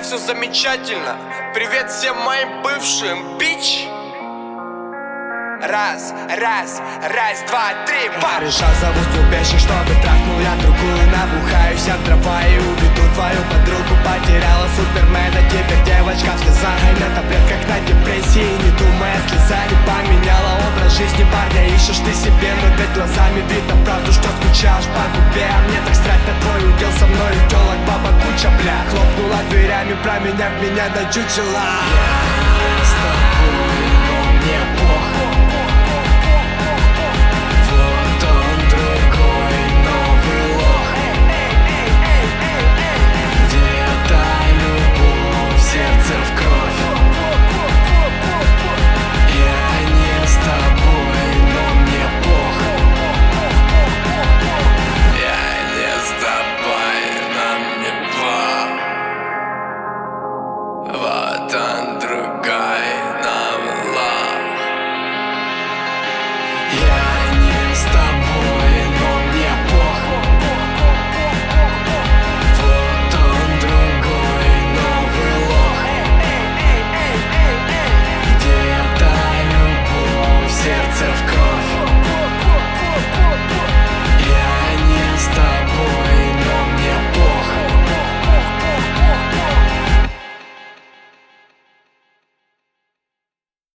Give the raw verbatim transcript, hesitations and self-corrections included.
все замечательно. Привет всем моим бывшим, бич. Раз, раз, раз, два, три, пап. Решал зовут клубящих, чтобы трахнул я другую. Набухаюсь от дрова и уведу твою подругу. Потеряла супермена, теперь девочка в слезах. И на таблетках на депрессии, не думая слеза. Не поменяла образ жизни парня, ищешь ты себе. Но ведь глазами видно правду, что скучаешь по губе. А мне так срать на твой удел, со мной телок баба куча, бля. Хлопнула дверями, про меня в меня дочучила.